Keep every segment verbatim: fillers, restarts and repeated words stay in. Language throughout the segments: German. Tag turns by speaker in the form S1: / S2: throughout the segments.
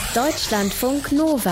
S1: Deutschlandfunk Nova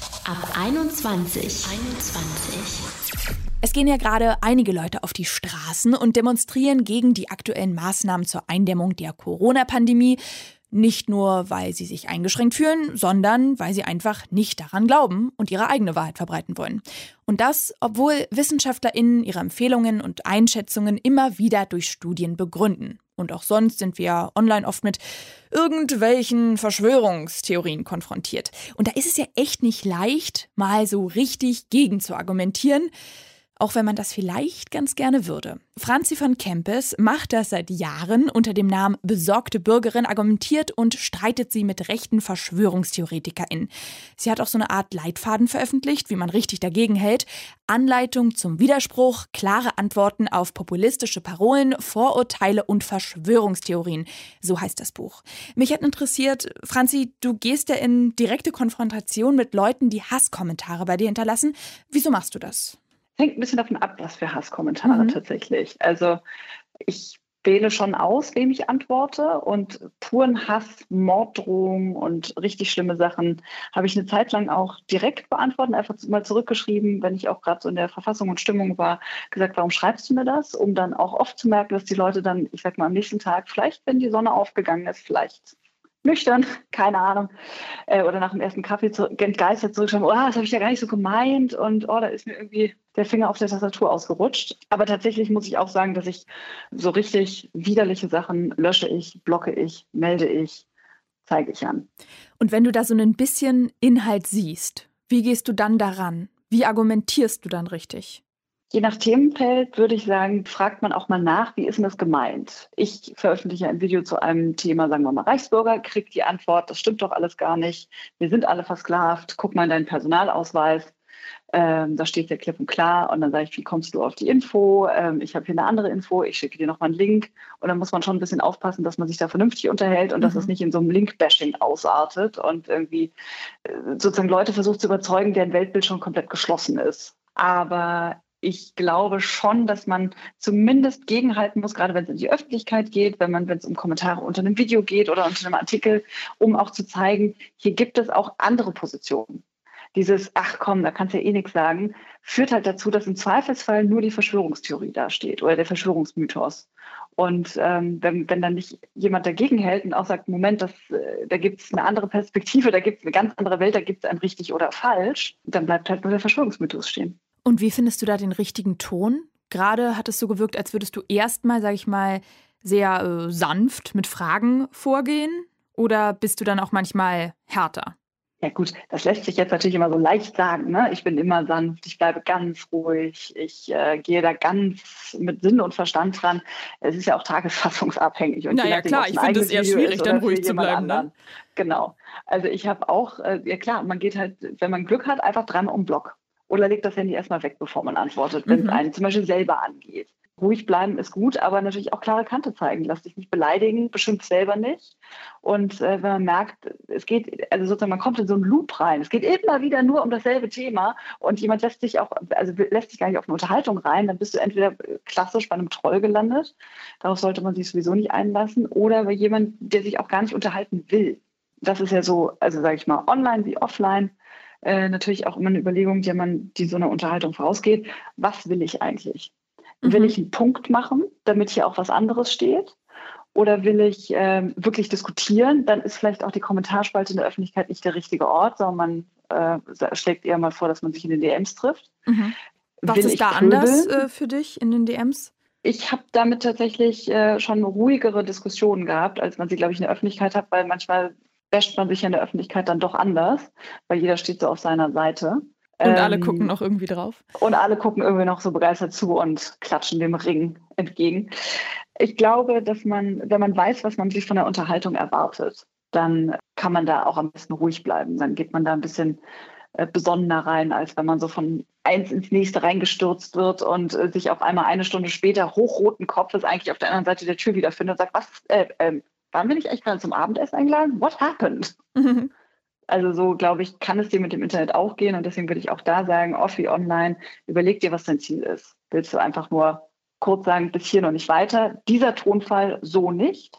S1: ab einundzwanzig. einundzwanzig.
S2: Es gehen ja gerade einige Leute auf die Straßen und demonstrieren gegen die aktuellen Maßnahmen zur Eindämmung der Corona-Pandemie. Nicht nur, weil sie sich eingeschränkt fühlen, sondern weil sie einfach nicht daran glauben und ihre eigene Wahrheit verbreiten wollen. Und das, obwohl WissenschaftlerInnen ihre Empfehlungen und Einschätzungen immer wieder durch Studien begründen. Und auch sonst sind wir online oft mit irgendwelchen Verschwörungstheorien konfrontiert. Und da ist es ja echt nicht leicht, mal so richtig gegen zu argumentieren. Auch wenn man das vielleicht ganz gerne würde. Franzi von Kempis macht das seit Jahren unter dem Namen Besorgte Bürgerin, argumentiert und streitet sie mit rechten VerschwörungstheoretikerInnen. Sie hat auch so eine Art Leitfaden veröffentlicht, wie man richtig dagegen hält. Anleitung zum Widerspruch, klare Antworten auf populistische Parolen, Vorurteile und Verschwörungstheorien. So heißt das Buch. Mich hat interessiert, Franzi, du gehst ja in direkte Konfrontation mit Leuten, die Hasskommentare bei dir hinterlassen. Wieso machst du das?
S3: Hängt ein bisschen davon ab, was für Hasskommentare mhm. tatsächlich. Also ich wähle schon aus, wem ich antworte, und puren Hass, Morddrohungen und richtig schlimme Sachen habe ich eine Zeit lang auch direkt beantwortet, einfach mal zurückgeschrieben, wenn ich auch gerade so in der Verfassung und Stimmung war, gesagt, warum schreibst du mir das? Um dann auch oft zu merken, dass die Leute dann, ich sag mal, am nächsten Tag, vielleicht wenn die Sonne aufgegangen ist, vielleicht nüchtern, keine Ahnung, äh, oder nach dem ersten Kaffee zu, entgeistert zurückschreiben, oh, das habe ich ja gar nicht so gemeint und oh, da ist mir irgendwie der Finger auf der Tastatur ausgerutscht. Aber tatsächlich muss ich auch sagen, dass ich so richtig widerliche Sachen lösche ich, blocke ich, melde ich, zeige ich an.
S2: Und wenn du da so ein bisschen Inhalt siehst, wie gehst du dann daran? Wie argumentierst du dann richtig?
S3: Je nach Themenfeld würde ich sagen, fragt man auch mal nach, wie ist denn das gemeint? Ich veröffentliche ein Video zu einem Thema, sagen wir mal Reichsbürger, kriege die Antwort, das stimmt doch alles gar nicht, wir sind alle versklavt, guck mal in deinen Personalausweis, ähm, da steht ja klipp und klar, und dann sage ich, wie kommst du auf die Info? Ähm, ich habe hier eine andere Info, ich schicke dir nochmal einen Link, und dann muss man schon ein bisschen aufpassen, dass man sich da vernünftig unterhält und mhm. dass es nicht in so einem Link-Bashing ausartet und irgendwie äh, sozusagen Leute versucht zu überzeugen, deren Weltbild schon komplett geschlossen ist. Aber ich glaube schon, dass man zumindest gegenhalten muss, gerade wenn es in die Öffentlichkeit geht, wenn man, wenn es um Kommentare unter einem Video geht oder unter einem Artikel, um auch zu zeigen, hier gibt es auch andere Positionen. Dieses, ach komm, da kannst du ja eh nichts sagen, führt halt dazu, dass im Zweifelsfall nur die Verschwörungstheorie dasteht oder der Verschwörungsmythos. Und ähm, wenn, wenn dann nicht jemand dagegen hält und auch sagt, Moment, das, äh, da gibt es eine andere Perspektive, da gibt es eine ganz andere Welt, da gibt es ein richtig oder falsch, dann bleibt halt nur der Verschwörungsmythos stehen.
S2: Und wie findest du da den richtigen Ton? Gerade hat es so gewirkt, als würdest du erstmal, sag ich mal, sehr äh, sanft mit Fragen vorgehen. Oder bist du dann auch manchmal härter?
S3: Ja gut, das lässt sich jetzt natürlich immer so leicht sagen, ne? Ich bin immer sanft, ich bleibe ganz ruhig, ich äh, gehe da ganz mit Sinn und Verstand dran. Es ist ja auch tagesfassungsabhängig. Und
S2: naja klar, ich finde es eher schwierig, dann ruhig zu bleiben. Ne?
S3: Genau. Also ich habe auch, äh, ja klar, man geht halt, wenn man Glück hat, einfach dreimal um den Block. Oder legt das Handy erstmal weg, bevor man antwortet, wenn mhm. es einen zum Beispiel selber angeht. Ruhig bleiben ist gut, aber natürlich auch klare Kante zeigen. Lass dich nicht beleidigen, beschimpf selber nicht. Und äh, wenn man merkt, es geht, also sozusagen, man kommt in so einen Loop rein. Es geht immer wieder nur um dasselbe Thema und jemand lässt sich auch, also lässt sich gar nicht auf eine Unterhaltung rein, dann bist du entweder klassisch bei einem Troll gelandet, darauf sollte man sich sowieso nicht einlassen, oder bei jemandem, der sich auch gar nicht unterhalten will. Das ist ja so, also sage ich mal, online wie offline. Äh, natürlich auch immer eine Überlegung, die man, die so einer Unterhaltung vorausgeht. Was will ich eigentlich? Mhm. Will ich einen Punkt machen, damit hier auch was anderes steht? Oder will ich äh, wirklich diskutieren? Dann ist vielleicht auch die Kommentarspalte in der Öffentlichkeit nicht der richtige Ort, sondern man äh, schlägt eher mal vor, dass man sich in den D Ms trifft.
S2: Mhm. Was will ist da pöbeln? Anders äh, für dich in den D Ms?
S3: Ich habe damit tatsächlich äh, schon ruhigere Diskussionen gehabt, als man sie, glaube ich, in der Öffentlichkeit hat, weil manchmal wäscht man sich in der Öffentlichkeit dann doch anders, weil jeder steht so auf seiner Seite.
S2: Und ähm, alle gucken noch irgendwie drauf.
S3: Und alle gucken irgendwie noch so begeistert zu und klatschen dem Ring entgegen. Ich glaube, dass man, wenn man weiß, was man sich von der Unterhaltung erwartet, dann kann man da auch am besten ruhig bleiben. Dann geht man da ein bisschen äh, besonnener rein, als wenn man so von eins ins nächste reingestürzt wird und äh, sich auf einmal eine Stunde später hochroten Kopfes eigentlich auf der anderen Seite der Tür wiederfindet und sagt, was, äh, äh, waren wir nicht eigentlich gerade zum Abendessen eingeladen? What happened? Mhm. Also so, glaube ich, kann es dir mit dem Internet auch gehen. Und deswegen würde ich auch da sagen, off wie online, überleg dir, was dein Ziel ist. Willst du einfach nur kurz sagen, bis hier noch nicht weiter? Dieser Tonfall so nicht.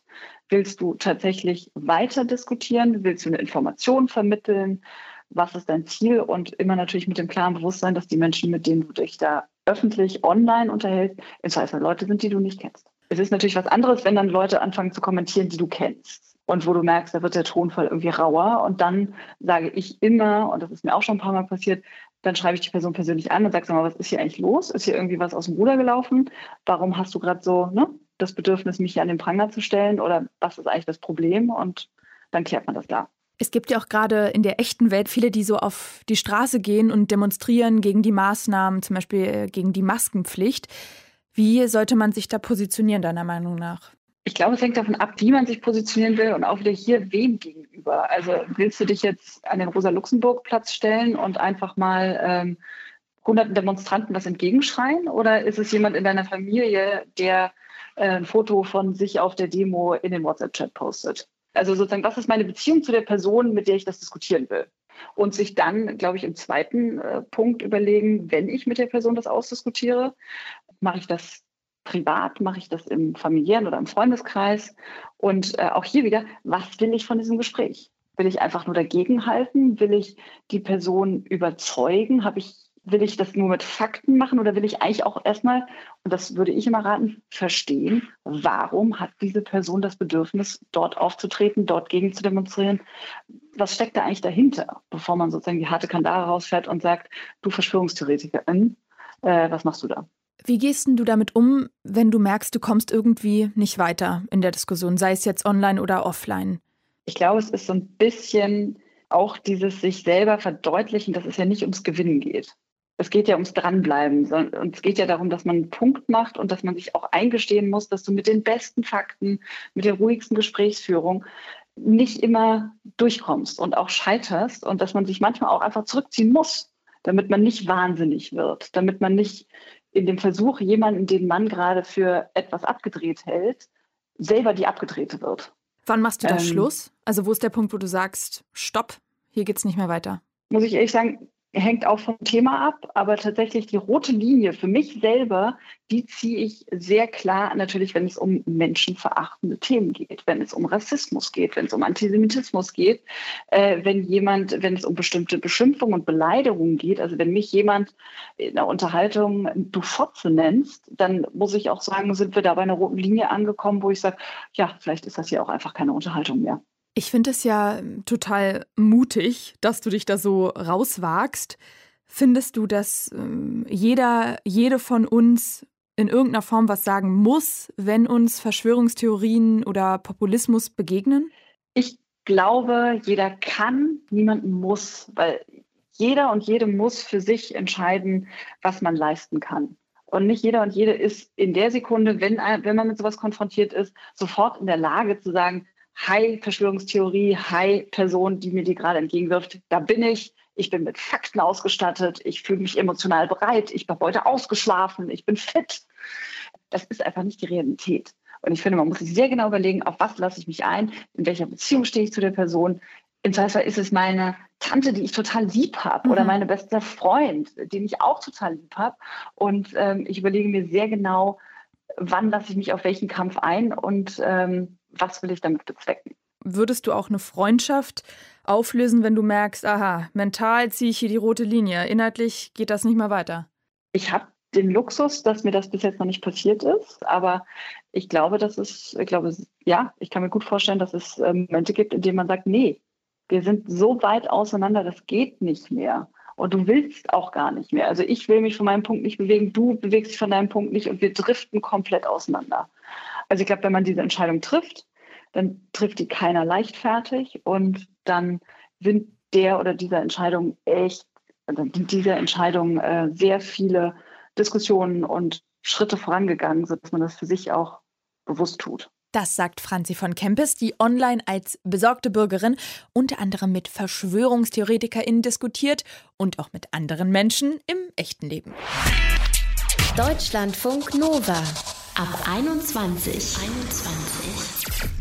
S3: Willst du tatsächlich weiter diskutieren? Willst du eine Information vermitteln? Was ist dein Ziel? Und immer natürlich mit dem klaren Bewusstsein, dass die Menschen, mit denen du dich da öffentlich online unterhältst, im Zweifel Leute sind, die du nicht kennst. Es ist natürlich was anderes, wenn dann Leute anfangen zu kommentieren, die du kennst. Und wo du merkst, da wird der Tonfall irgendwie rauer. Und dann sage ich immer, und das ist mir auch schon ein paar Mal passiert, dann schreibe ich die Person persönlich an und sage, sag mal, was ist hier eigentlich los? Ist hier irgendwie was aus dem Ruder gelaufen? Warum hast du gerade so ne, das Bedürfnis, mich hier an den Pranger zu stellen? Oder was ist eigentlich das Problem? Und dann klärt man das da.
S2: Es gibt ja auch gerade in der echten Welt viele, die so auf die Straße gehen und demonstrieren gegen die Maßnahmen, zum Beispiel gegen die Maskenpflicht. Wie sollte man sich da positionieren, deiner Meinung nach?
S3: Ich glaube, es hängt davon ab, wie man sich positionieren will und auch wieder hier wem gegenüber. Also willst du dich jetzt an den Rosa-Luxemburg-Platz stellen und einfach mal ähm, hunderten Demonstranten was entgegenschreien? Oder ist es jemand in deiner Familie, der äh, ein Foto von sich auf der Demo in den WhatsApp-Chat postet? Also sozusagen, was ist meine Beziehung zu der Person, mit der ich das diskutieren will? Und sich dann, glaube ich, im zweiten äh, Punkt überlegen, wenn ich mit der Person das ausdiskutiere, mache ich das privat, mache ich das im familiären oder im Freundeskreis? Und äh, auch hier wieder, was will ich von diesem Gespräch? Will ich einfach nur dagegenhalten? Will ich die Person überzeugen? Habe ich, will ich das nur mit Fakten machen oder will ich eigentlich auch erstmal, und das würde ich immer raten, verstehen, warum hat diese Person das Bedürfnis, dort aufzutreten, dort gegen zu demonstrieren? Was steckt da eigentlich dahinter, bevor man sozusagen die harte Kandare rausfährt und sagt, du Verschwörungstheoretikerin, äh, was machst du da?
S2: Wie gehst denn du damit um, wenn du merkst, du kommst irgendwie nicht weiter in der Diskussion, sei es jetzt online oder offline?
S3: Ich glaube, es ist so ein bisschen auch dieses sich selber verdeutlichen, dass es ja nicht ums Gewinnen geht. Es geht ja ums Dranbleiben und es geht ja darum, dass man einen Punkt macht und dass man sich auch eingestehen muss, dass du mit den besten Fakten, mit der ruhigsten Gesprächsführung nicht immer durchkommst und auch scheiterst und dass man sich manchmal auch einfach zurückziehen muss, damit man nicht wahnsinnig wird, damit man nicht in dem Versuch, jemanden, den man gerade für etwas abgedreht hält, selber die Abgedrehte wird.
S2: Wann machst du da
S3: ähm,
S2: Schluss? Also wo ist der Punkt, wo du sagst, stopp, hier geht's nicht mehr weiter?
S3: Muss ich ehrlich sagen, hängt auch vom Thema ab, aber tatsächlich die rote Linie für mich selber, die ziehe ich sehr klar natürlich, wenn es um menschenverachtende Themen geht, wenn es um Rassismus geht, wenn es um Antisemitismus geht, äh, wenn jemand, wenn es um bestimmte Beschimpfungen und Beleidigungen geht, also wenn mich jemand in einer Unterhaltung du Fotze nennst, dann muss ich auch sagen, sind wir da bei einer roten Linie angekommen, wo ich sage, ja, vielleicht ist das hier auch einfach keine Unterhaltung mehr.
S2: Ich finde es ja total mutig, dass du dich da so rauswagst. Findest du, dass ähm, jeder, jede von uns in irgendeiner Form was sagen muss, wenn uns Verschwörungstheorien oder Populismus begegnen?
S3: Ich glaube, jeder kann, niemand muss, weil jeder und jede muss für sich entscheiden, was man leisten kann. Und nicht jeder und jede ist in der Sekunde, wenn, wenn man mit sowas konfrontiert ist, sofort in der Lage zu sagen, hi Verschwörungstheorie, hi Person, die mir die gerade entgegenwirft, da bin ich, ich bin mit Fakten ausgestattet, ich fühle mich emotional bereit, ich habe heute ausgeschlafen, ich bin fit. Das ist einfach nicht die Realität. Und ich finde, man muss sich sehr genau überlegen, auf was lasse ich mich ein, in welcher Beziehung stehe ich zu der Person. Im Zweifel ist es meine Tante, die ich total lieb habe, mhm. oder meine beste Freund, den ich auch total lieb habe. Und ähm, ich überlege mir sehr genau, wann lasse ich mich auf welchen Kampf ein und ähm, was will ich damit bezwecken.
S2: Würdest du auch eine Freundschaft auflösen, wenn du merkst, aha, mental ziehe ich hier die rote Linie, inhaltlich geht das nicht mehr weiter?
S3: Ich habe den Luxus, dass mir das bis jetzt noch nicht passiert ist, aber ich glaube, dass es, ich glaube, ja, ich kann mir gut vorstellen, dass es Momente gibt, in denen man sagt, nee, wir sind so weit auseinander, das geht nicht mehr. Und du willst auch gar nicht mehr. Also ich will mich von meinem Punkt nicht bewegen, du bewegst dich von deinem Punkt nicht und wir driften komplett auseinander. Also ich glaube, wenn man diese Entscheidung trifft, dann trifft die keiner leichtfertig und dann sind der oder dieser Entscheidung echt, also dieser Entscheidung äh, sehr viele Diskussionen und Schritte vorangegangen, sodass man das für sich auch bewusst tut.
S2: Das sagt Franzi von Kempis, die online als besorgte Bürgerin unter anderem mit VerschwörungstheoretikerInnen diskutiert und auch mit anderen Menschen im echten Leben.
S1: Deutschlandfunk Nova ab einundzwanzig. einundzwanzig.